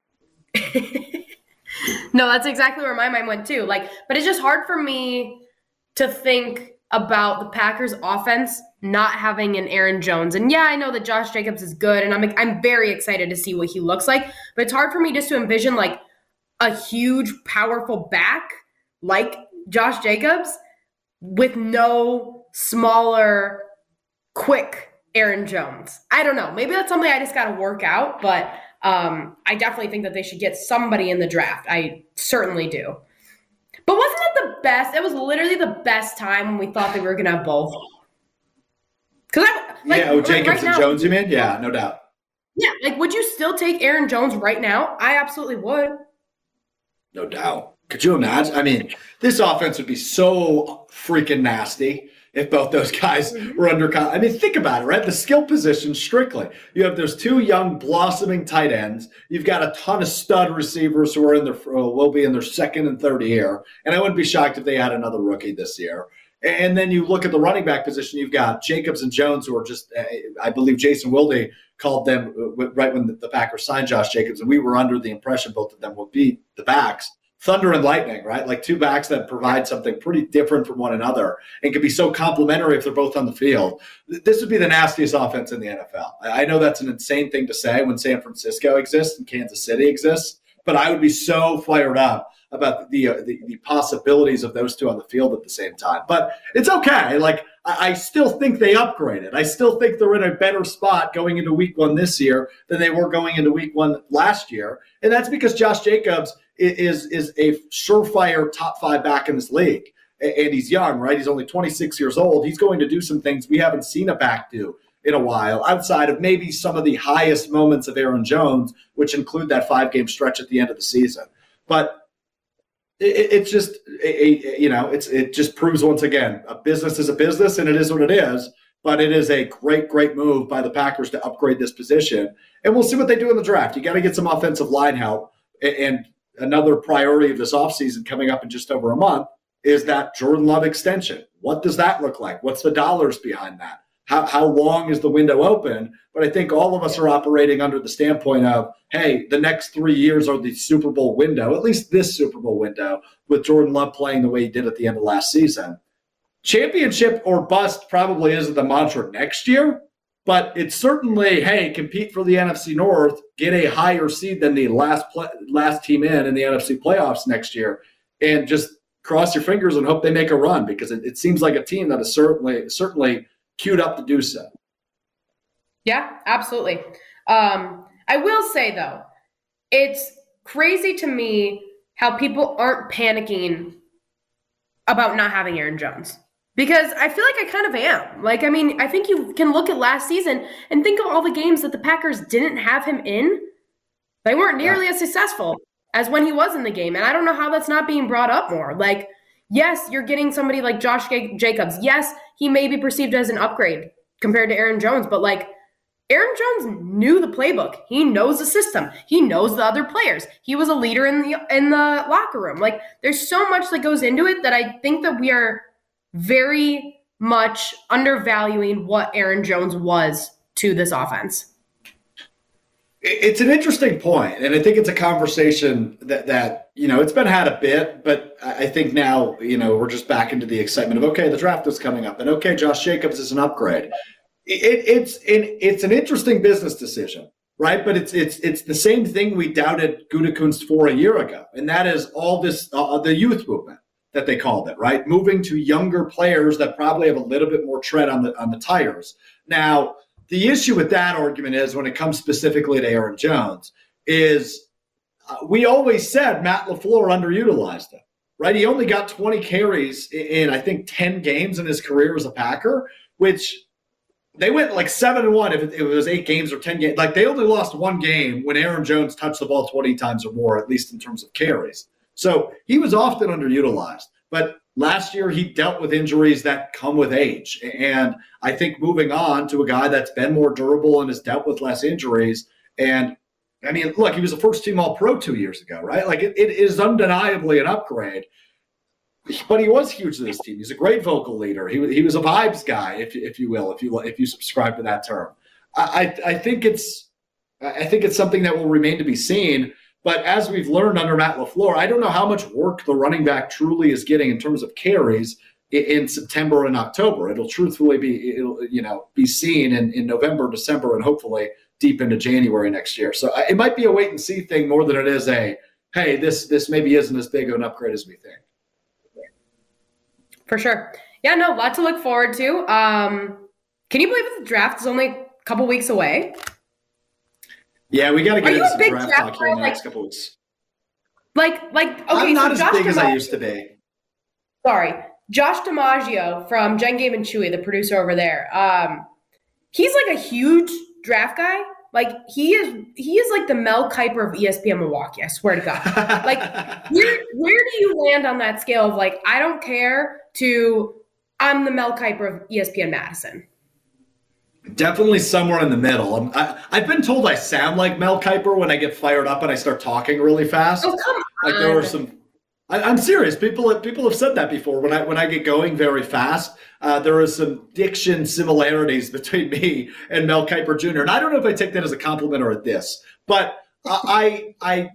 No, that's exactly where my mind went too. Like, but it's just hard for me to think about the Packers offense not having an Aaron Jones. And yeah, I know that Josh Jacobs is good, and I'm I'm very excited to see what he looks like, but it's hard for me just to envision like a huge, powerful back like Josh Jacobs with no smaller, quick Aaron Jones. I don't know. Maybe that's something I just got to work out, but um, I definitely think that they should get somebody in the draft. I certainly do. But wasn't it the best? It was literally the best time when we thought that we were going to have both. Because I like, yeah, oh, Jacobs right and now, Jones, you mean? Yeah, no doubt. Yeah, like would you still take Aaron Jones right now? I absolutely would. No doubt. Could you imagine? I mean, this offense would be so freaking nasty if both those guys were under con- I mean, think about it, right? The skill position strictly. You have those two young blossoming tight ends. You've got a ton of stud receivers who are in their uh, will be in their second and third year. And I wouldn't be shocked if they had another rookie this year. And then you look at the running back position. You've got Jacobs and Jones, who are just, I believe Jason Wilde called them right when the Packers signed Josh Jacobs, and we were under the impression both of them would be the backs. Thunder and lightning, right? Like two backs that provide something pretty different from one another and can be so complementary if they're both on the field. This would be the nastiest offense in the N F L. I know that's an insane thing to say when San Francisco exists and Kansas City exists, but I would be so fired up about the, uh, the the possibilities of those two on the field at the same time. But it's okay. Like, I, I still think they upgraded. I still think they're in a better spot going into week one this year than they were going into week one last year. And that's because Josh Jacobs is, is a surefire top five back in this league. And he's young, right? He's only twenty-six years old. He's going to do some things we haven't seen a back do in a while, outside of maybe some of the highest moments of Aaron Jones, which include that five-game stretch at the end of the season. But It, it's just, a, a, you know, it's it just proves once again, a business is a business, and it is what it is. But it is a great, great move by the Packers to upgrade this position. And we'll see what they do in the draft. You got to get some offensive line help. And another priority of this offseason coming up in just over a month is that Jordan Love extension. What does that look like? What's the dollars behind that? How, how long is the window open? But I think all of us are operating under the standpoint of, hey, the next three years are the Super Bowl window, at least this Super Bowl window, with Jordan Love playing the way he did at the end of last season. Championship or bust probably isn't the mantra next year, but it's certainly, hey, compete for the N F C North, get a higher seed than the last play, last team in in the N F C playoffs next year, and just cross your fingers and hope they make a run, because it, it seems like a team that is certainly certainly queued up to do so. Yeah, absolutely. Um, I will say, though, it's crazy to me how people aren't panicking about not having Aaron Jones. Because I feel like I kind of am. Like, I mean, I think you can look at last season and think of all the games that the Packers didn't have him in. They weren't nearly yeah. as successful as when he was in the game. And I don't know how that's not being brought up more. Like, yes, you're getting somebody like Josh Jacobs. Yes, he may be perceived as an upgrade compared to Aaron Jones, but like, Aaron Jones knew the playbook. He knows the system. He knows the other players. He was a leader in the in the locker room. Like, there's so much that goes into it that I think that we are very much undervaluing what Aaron Jones was to this offense. It's an interesting point, and I think it's a conversation that, that you know, it's been had a bit, but I think now, you know, we're just back into the excitement of, okay, the draft is coming up, and okay, Josh Jacobs is an upgrade. It, it's it, it's an interesting business decision, right? But it's it's it's the same thing we doubted Gutekunst for a year ago, and that is all this uh, the youth movement that they called it, right? Moving to younger players that probably have a little bit more tread on the on the tires. Now, the issue with that argument is, when it comes specifically to Aaron Jones, is uh, we always said Matt LaFleur underutilized him, right? He only got twenty carries in, in I think ten games in his career as a Packer, which they went like seven and one if it, if it was eight games or ten games. Like, they only lost one game when Aaron Jones touched the ball twenty times or more, at least in terms of carries. So he was often underutilized. But last year he dealt with injuries that come with age. And I think moving on to a guy that's been more durable and has dealt with less injuries And I mean, look, he was a first team All Pro two years ago, right? Like it, it is undeniably an upgrade. But he was huge to this team. He's a great vocal leader. He, he was a vibes guy, if, if you will, if you if you subscribe to that term. I, I think it's I think it's something that will remain to be seen. But as we've learned under Matt LaFleur, I don't know how much work the running back truly is getting in terms of carries in, in September and October. It'll truthfully be it'll you know be seen in, in November, December, and hopefully deep into January next year. So it might be a wait and see thing more than it is a hey, this this maybe isn't as big of an upgrade as we think. For sure. Yeah, no, a lot to look forward to. Um, can you believe the draft is only a couple weeks away? Yeah, we got to get into some draft draft talk here in the like, next couple weeks. Like, like, okay, I'm not so as Josh big as I DiMaggio- used to be. Sorry, Josh DiMaggio from Jen Game and Chewy, the producer over there. Um, he's like a huge draft guy. Like he is, he is like the Mel Kiper of E S P N Milwaukee. I swear to God. Like, where where do you land on that scale of like I don't care to I'm the Mel Kiper of E S P N Madison? Definitely somewhere in the middle. I'm, I, I've been told I sound like Mel Kiper when I get fired up and I start talking really fast. Oh come on! Like there were some. I, I'm serious. People people have said that before. When I when I get going very fast, uh, there is some diction similarities between me and Mel Kiper Junior And I don't know if I take that as a compliment or a diss, but I I,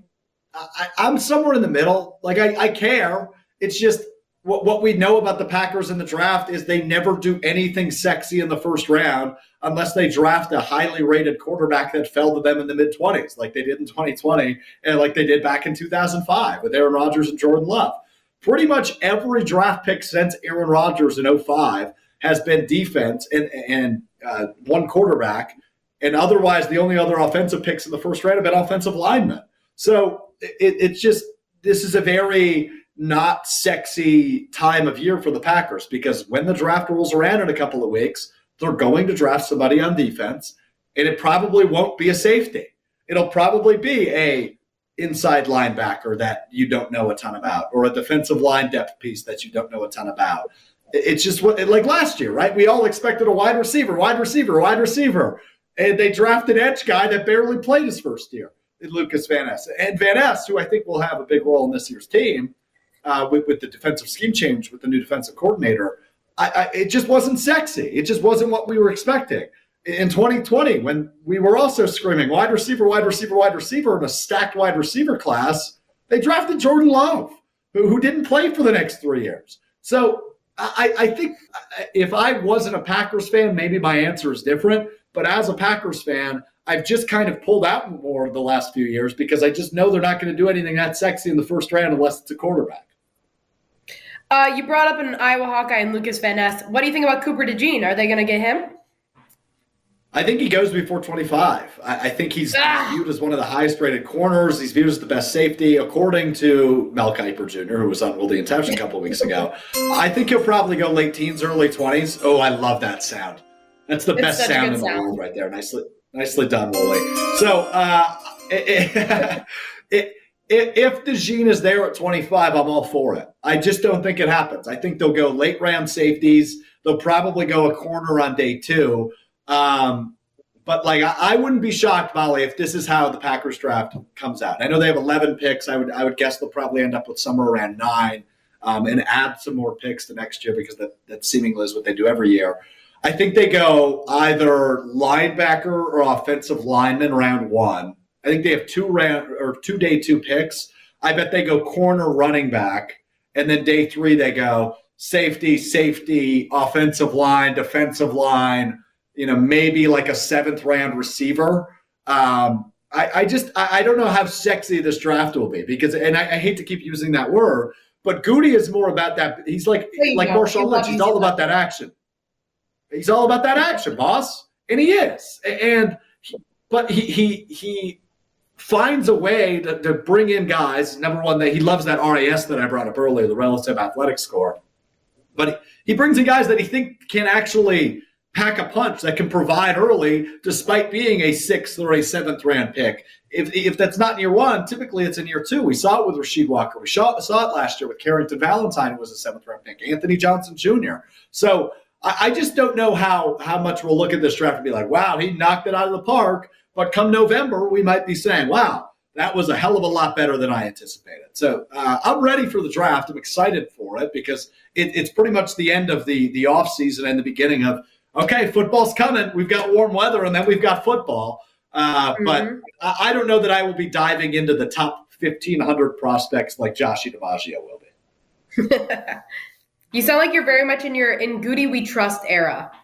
I I'm somewhere in the middle. Like I, I care. It's just what what we know about the Packers in the draft is they never do anything sexy in the first round unless they draft a highly rated quarterback that fell to them in the mid-twenties, like they did in twenty twenty and like they did back in two thousand five with Aaron Rodgers and Jordan Love. Pretty much every draft pick since Aaron Rodgers in oh five has been defense and, and uh, one quarterback, and otherwise the only other offensive picks in the first round have been offensive linemen. So it, it's just this is a very not sexy time of year for the Packers because when the draft rolls around in a couple of weeks, they're going to draft somebody on defense, and it probably won't be a safety. It'll probably be a inside linebacker that you don't know a ton about, or a defensive line depth piece that you don't know a ton about. It's just what like last year, right? We all expected a wide receiver, wide receiver, wide receiver, and they drafted edge guy that barely played his first year, Lucas Van Ness. And Van Ness, who I think will have a big role in this year's team uh, with, with the defensive scheme change with the new defensive coordinator. I, I, it just wasn't sexy. It just wasn't what we were expecting. In twenty twenty, when we were also screaming wide receiver, wide receiver, wide receiver in a stacked wide receiver class, they drafted Jordan Love, who, who didn't play for the next three years. So I, I think if I wasn't a Packers fan, maybe my answer is different. But as a Packers fan, I've just kind of pulled out more the last few years because I just know they're not going to do anything that sexy in the first round unless it's a quarterback. Uh, you brought up an Iowa Hawkeye and Lucas Van Ness. What do you think about Cooper DeJean? Are they going to get him? I think he goes before twenty-five. I, I think he's ah. viewed as one of the highest rated corners. He's viewed as the best safety, according to Mel Kiper Junior, who was on Will the Inception a couple of weeks ago. I think he'll probably go late teens, early twenties. Oh, I love that sound. That's the it's best sound in the sound. world right there. Nicely nicely done, Wooly. So uh, it, it, it, if DeJean is there at twenty-five, I'm all for it. I just don't think it happens. I think they'll go late round safeties. They'll probably go a corner on day two. Um, but like I, I wouldn't be shocked, Molly, if this is how the Packers draft comes out. I know they have eleven picks. I would I would guess they'll probably end up with somewhere around nine, um, and add some more picks the next year because that that seemingly is what they do every year. I think they go either linebacker or offensive lineman round one. I think they have two round or two day two picks. I bet they go corner, running back, and then day three they go safety, safety, offensive line, defensive line. You know, maybe like a seventh round receiver. Um, I, I just I, I don't know how sexy this draft will be because, and I, I hate to keep using that word, but Goody is more about that. He's like like go. Marshawn Lynch. He's all about that action. He's all about that action, boss, and he is. And he, but he he he finds a way to, to bring in guys. Number one, that he loves that R A S that I brought up earlier, the relative athletic score. But he, he brings in guys that he think can actually pack a punch, that can provide early despite being a sixth or a seventh round pick. If if that's not in year one, typically it's in year two. We saw it with Rasheed Walker. We saw, saw it last year with Carrington Valentine, who was a seventh round pick, Anthony Johnson Junior So I, I just don't know how, how much we'll look at this draft and be like, wow, he knocked it out of the park. But come November, we might be saying, wow, that was a hell of a lot better than I anticipated. So uh, I'm ready for the draft. I'm excited for it because it, it's pretty much the end of the, the offseason and the beginning of, okay, football's coming. We've got warm weather, and then we've got football. Uh, mm-hmm. But I, I don't know that I will be diving into the top fifteen hundred prospects like Joshie DiMaggio will be. You sound like you're very much in your in Goody We Trust era.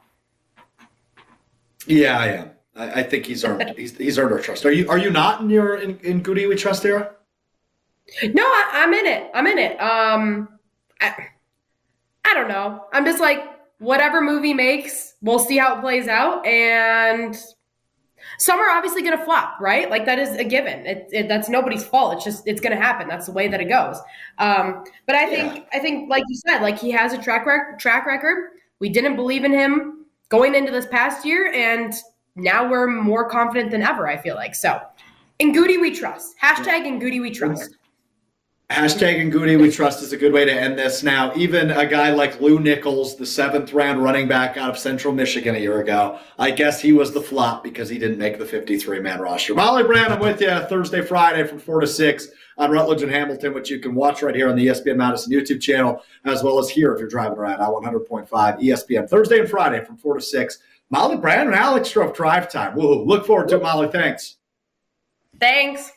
Yeah, I am. I, I think he's earned he's, he's earned our trust. Are you are you not in your in, in Goody We Trust era? No, I, I'm in it. I'm in it. Um, I, I don't know. I'm just like, whatever movie makes, we'll see how it plays out. And some are obviously going to flop, right? Like that is a given. It, it, that's nobody's fault. It's just it's going to happen. That's the way that it goes. Um, but I think yeah. I think like you said, like he has a track rec- track record. We didn't believe in him going into this past year, and now we're more confident than ever, I feel like. So, in Goody we trust. Hashtag in Goody we trust. Hashtag in Goody we trust is a good way to end this. Now, even a guy like Lou Nichols, the seventh round running back out of Central Michigan a year ago, I guess he was the flop because he didn't make the fifty-three man roster. Molly Brand, I'm with you Thursday, Friday from four to six on Rutledge and Hamilton, which you can watch right here on the E S P N Madison YouTube channel, as well as here if you're driving around I one hundred point five E S P N. Thursday and Friday from four to six. Molly Brand and Alex Strouf drive time. Woo, look forward to it, Molly. Thanks. Thanks.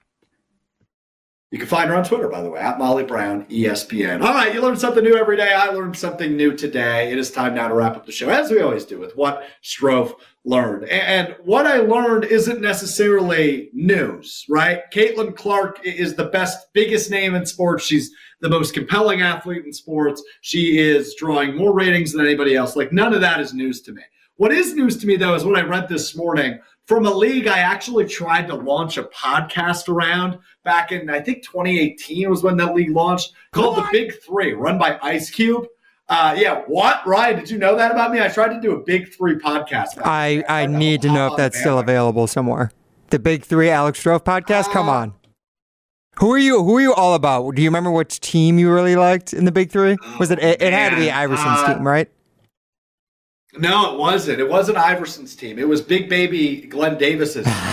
You can find her on Twitter, by the way, at Molly Brown, E S P N. All right, you learn something new every day. I learned something new today. It is time now to wrap up the show, as we always do, with what Strouf learned. And what I learned isn't necessarily news, right? Caitlin Clark is the best, biggest name in sports. She's the most compelling athlete in sports. She is drawing more ratings than anybody else. Like, none of that is news to me. What is news to me, though, is what I read this morning from a league I actually tried to launch a podcast around back in, I think, twenty eighteen was when that league launched, called what? The Big Three, run by Ice Cube. Uh, yeah, what? Ryan, did you know that about me? I tried to do a Big Three podcast. I, I need to know if that's still available somewhere. The Big Three Alex Strouf podcast? Come Uh, on. Who are you Who are you all about? Do you remember which team you really liked in the Big Three? Was it? It, it had to be Iverson's uh, team, right? No, it wasn't. It wasn't Iverson's team. It was Big Baby Glenn Davis's team.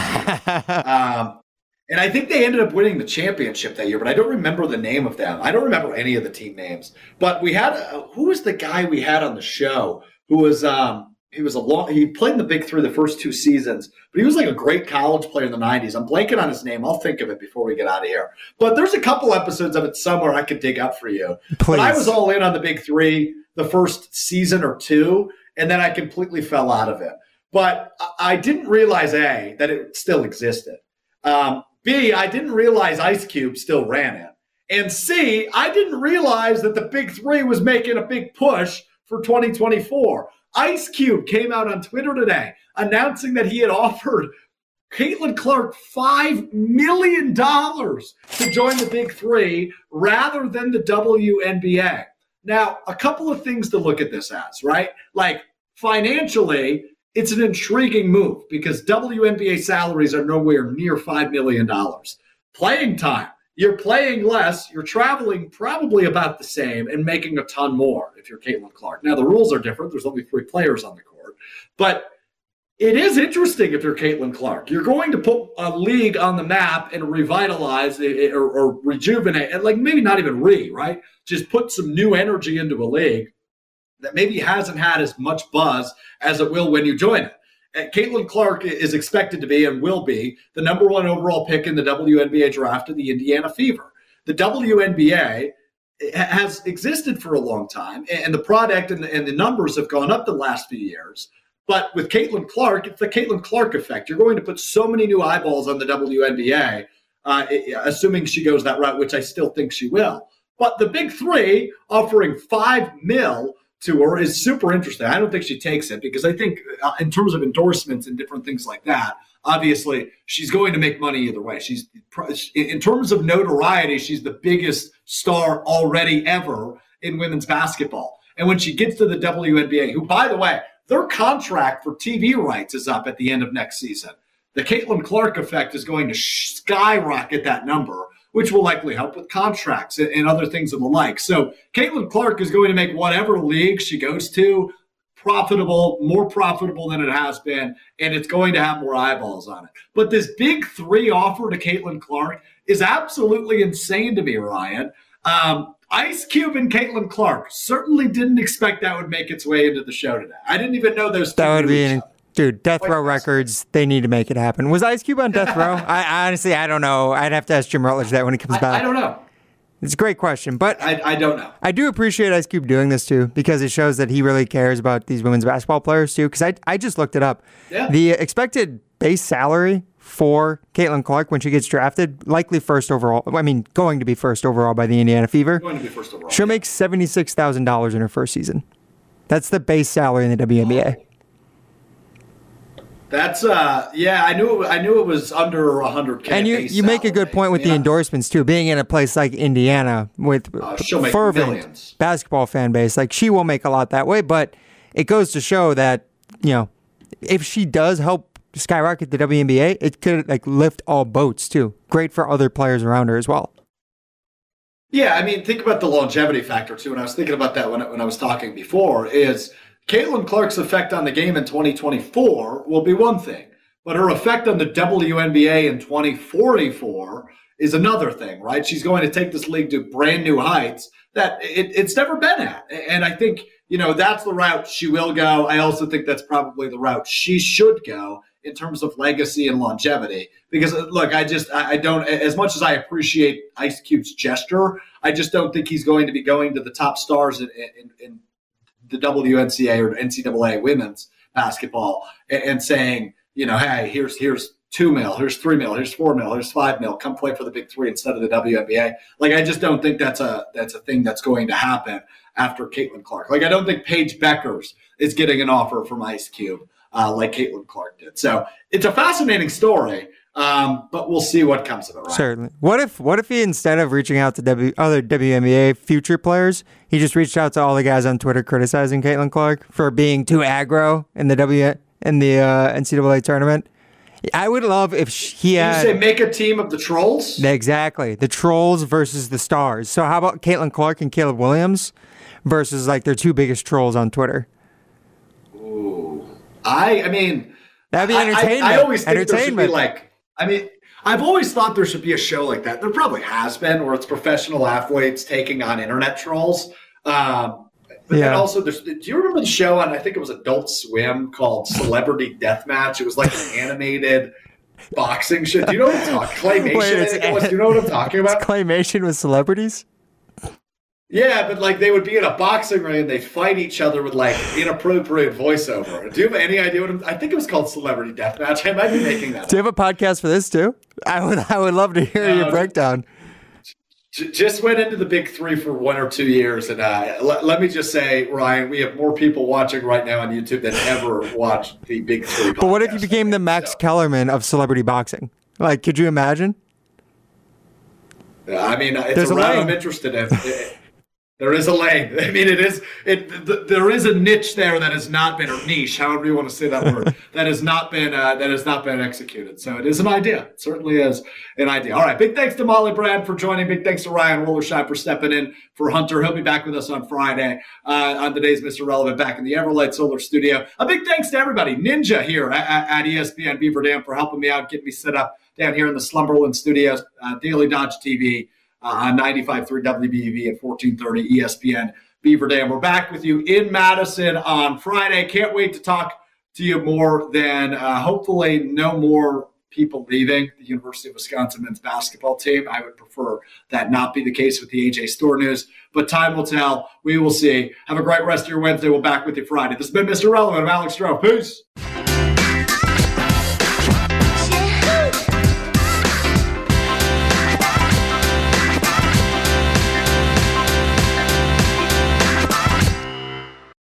um, and I think they ended up winning the championship that year, but I don't remember the name of them. I don't remember any of the team names. But we had uh, who was the guy we had on the show who was um, he was a long he played in the Big Three the first two seasons, but he was like a great college player in the nineties. I'm blanking on his name. I'll think of it before we get out of here. But there's a couple episodes of it somewhere I could dig up for you. Please. But I was all in on the Big Three the first season or two. And then I completely fell out of it. But I didn't realize, A, that it still existed. Um, B, I didn't realize Ice Cube still ran it. And C, I didn't realize that the Big Three was making a big push for twenty twenty-four. Ice Cube came out on Twitter today announcing that he had offered Caitlin Clark five million dollars to join the Big Three rather than the W N B A. Now, a couple of things to look at this as, right? Like, financially, it's an intriguing move because W N B A salaries are nowhere near five million dollars. Playing time, you're playing less, you're traveling probably about the same and making a ton more if you're Caitlin Clark. Now, the rules are different. There's only three players on the court. But it is interesting if you're Caitlin Clark. You're going to put a league on the map and revitalize it or, or rejuvenate, and like maybe not even re, right? Just put some new energy into a league that maybe hasn't had as much buzz as it will when you join it. And Caitlin Clark is expected to be and will be the number one overall pick in the W N B A draft of the Indiana Fever. The W N B A has existed for a long time, and the product and the, and the numbers have gone up the last few years. But with Caitlin Clark, it's the Caitlin Clark effect. You're going to put so many new eyeballs on the W N B A, uh, assuming she goes that route, which I still think she will. But the Big Three offering five mil to her is super interesting. I don't think she takes it because I think uh, in terms of endorsements and different things like that, obviously she's going to make money either way. She's in terms of notoriety, she's the biggest star already ever in women's basketball. And when she gets to the W N B A, who, by the way, their contract for T V rights is up at the end of next season. The Caitlin Clark effect is going to skyrocket that number, which will likely help with contracts and other things of the like. So Caitlin Clark is going to make whatever league she goes to profitable, more profitable than it has been, and it's going to have more eyeballs on it. But this big three offer to Caitlin Clark is absolutely insane to me, Ryan. Um, Ice Cube and Caitlin Clark, certainly didn't expect that would make its way into the show today. I didn't even know those two. That would be an, dude, Death Quite Row Records, they need to make it happen. Was Ice Cube on Death Row? I honestly, I don't know. I'd have to ask Jim Rutledge that when he comes I, back. I don't know. It's a great question, but I, I don't know. I do appreciate Ice Cube doing this too, because it shows that he really cares about these women's basketball players too. Because I, I just looked it up. Yeah. The expected base salary for Caitlin Clark when she gets drafted, likely first overall. I mean, going to be first overall by the Indiana Fever. Going to be first overall. She'll make seventy-six thousand dollars in her first season. That's the base salary in the W N B A. That's uh yeah, I knew it, I knew it was under one hundred K. And you, you make a good point with yeah. the endorsements too. Being in a place like Indiana with Uh, she'll make fervent millions. basketball fan base, like she will make a lot that way. But it goes to show that, you know, if she does help skyrocket the W N B A, it could like lift all boats too. Great for other players around her as well. Yeah, I mean, think about the longevity factor too. And I was thinking about that when I, when I was talking before. Is Caitlin Clark's effect on the game in twenty twenty-four will be one thing, but her effect on the W N B A in twenty forty-four is another thing, right? She's going to take this league to brand new heights that it, it's never been at. And I think, you know, that's the route she will go. I also think that's probably the route she should go in terms of legacy and longevity. Because, look, I just, I don't, as much as I appreciate Ice Cube's gesture, I just don't think he's going to be going to the top stars in, in, in the W N C A or N C double A women's basketball and, and saying, you know, hey, here's here's two mil, here's three mil, here's four mil, here's five mil, come play for the big three instead of the W N B A. Like, I just don't think that's a that's a thing that's going to happen after Caitlin Clark. Like, I don't think Paige Beckers is getting an offer from Ice Cube uh, like Caitlin Clark did. So it's a fascinating story, um, but we'll see what comes of it. Right? Certainly. What if what if he, instead of reaching out to w, other W N B A future players, he just reached out to all the guys on Twitter criticizing Caitlin Clark for being too aggro in the W in the uh, N C double A tournament? I would love if he had. You say make a team of the trolls? Exactly. The trolls versus the stars. So how about Caitlin Clark and Caleb Williams versus like their two biggest trolls on Twitter? Ooh. I I mean That'd be I- entertainment. I, I always think there should be entertainment. like I mean I've always thought there should be a show like that. There probably has been, where it's professional athletes taking on internet trolls. Um, but then Yeah. also, there's, do you remember the show on, I think it was Adult Swim, called Celebrity Deathmatch? It was like an animated boxing show. Do you know what I'm talking? Claymation. Wait, I it's- think it was. Do you know what I'm talking about? Claymation with celebrities? Yeah, but like they would be in a boxing ring and they fight each other with like inappropriate voiceover. Do you have any idea what I'm, I think it was called Celebrity Deathmatch. I might be making that up. Do you have a podcast for this too? I would I would love to hear No, your breakdown. J- Just went into the big three for one or two years, and uh, let, let me just say, Ryan, we have more people watching right now on YouTube than ever watched the big three. But what if you podcast. became the Max So, Kellerman of celebrity boxing? Like, could you imagine? I mean, it's There's a a route lane. I'm interested in. It- there is a lane. I mean, it is. It th- there is a niche there that has not been, or niche, however you want to say that word, that has not been uh, that has not been executed. So it is an idea. It certainly is an idea. All right. Big thanks to Molly Brad for joining. Big thanks to Ryan Wollersheim for stepping in for Hunter. He'll be back with us on Friday uh, on today's Mister Relevant back in the Everlight Solar Studio. A big thanks to everybody. Ninja here at, at E S P N Beaver Dam for helping me out, getting me set up down here in the Slumberland Studios. Uh, Daily Dodge T V uh, on ninety-five point three W B E V at fourteen thirty E S P N Beaver Dam. We're back with you in Madison on Friday. Can't wait to talk to you more than uh, hopefully no more people leaving the University of Wisconsin men's basketball team. I would prefer that not be the case with the A J Store news, but time will tell. We will see. Have a great rest of your Wednesday. We'll back with you Friday. This has been Mister Relevant. I'm Alex Stroh. Peace.